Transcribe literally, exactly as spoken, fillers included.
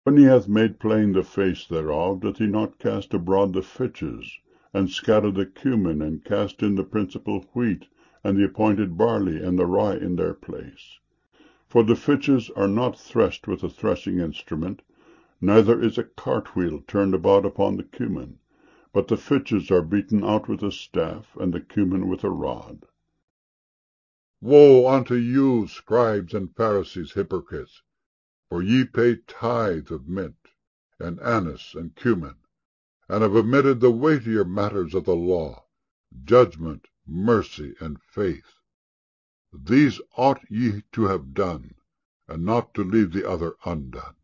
When he hath made plain the face thereof, doth he not cast abroad the fitches, and scatter the cummin, and cast in the principal wheat, and the appointed barley, and the rye in their place? For the fitches are not threshed with a threshing instrument, neither is a cartwheel turned about upon the cummin: but the fitches are beaten out with a staff, and the cummin with a rod. Woe unto you, scribes and Pharisees, hypocrites! For ye pay tithe of mint, and anise, and cummin, and have omitted the weightier matters of the law, judgment, mercy, and faith. These ought ye to have done, and not to leave the other undone.